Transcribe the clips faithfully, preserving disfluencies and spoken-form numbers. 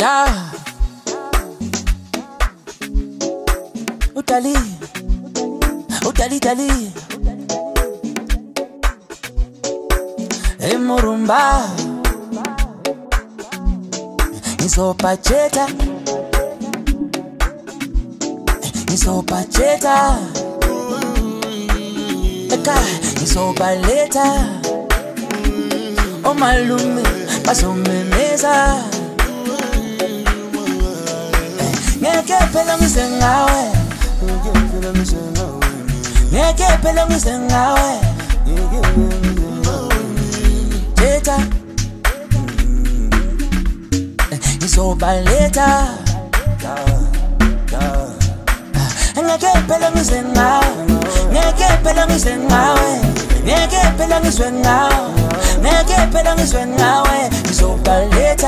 Yeah. Utali, utali, utali. Emurumba, isopacheta, isopacheta, eka, isopaleta. O malume, basomemeza. Ngeke phela ngisengawe, ngeke phela ngisengawe, Teta, isobaleta. Ngeke phela ngisengawe, ngeke phela ngisengawe, ngeke phela ngisengawe, ngeke phela ngisengawe, isobaleta.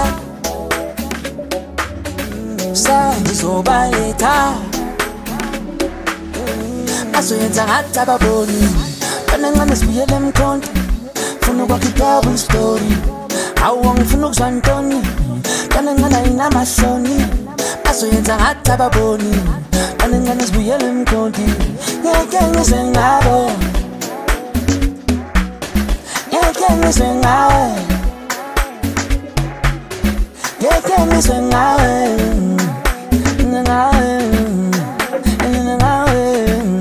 Sa isobaleta. Asoyenza ngathi ababoni, kana ngane sibuyele emkhonto, funa ukwakhipha double story. Awu ngifuna ukuzwa ntoni, kana ngane inamahloni. Asoyenza ngathi ababoni, kana ngane sibuyele emkhonto. Ngeke ngisengabo, ngeke ngisengawe, ngeke ngisengawe, ngawe, ngawe.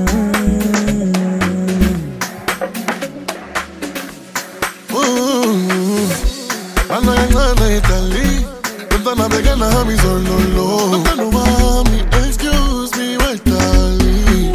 Ano yana Italy, tentana vegana hami solo lo. Tentano mami, excuse me, why Italy?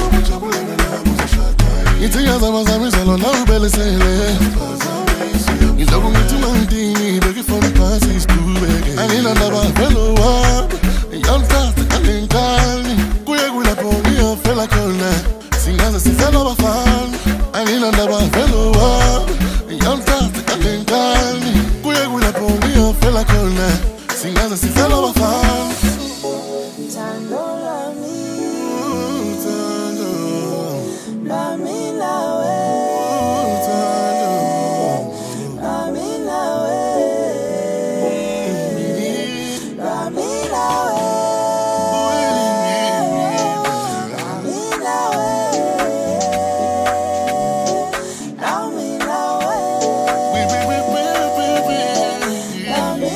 Iti ya zama zami salo na ubele sele. Itabu mitu mantini, begi for the parties to bege. Anina ndaba fellow up, yalta te kalintali. Kuye gula poni ya fela kona, singaza si fellow bafan. Anina ndaba fellow up, yalta te kalintali. Kuye gula poni ya fela kona, singaza si fellow bafan. Tando lami, Tando, lami nawe, lami nawe, lami nawe, lami nawe, lami nawe, lami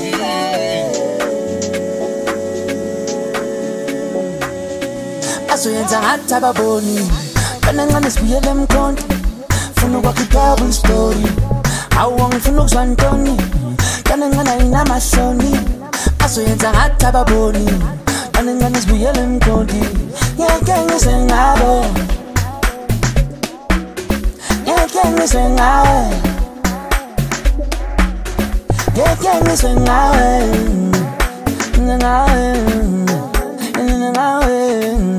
asoyenza ngathi ababoni, kana ngane sibuyele emkhonto, funa ukwakhipha double story. Awu ngifuna ukuzwa ntoni, kana ngane inamahloni. Asoyenza ngathi ababoni, kana ngane sibuyele emkhonto. Ngeke ngisengabo, ngeke ngisengawe, ngeke ngisengawe, ngawe, ngawe.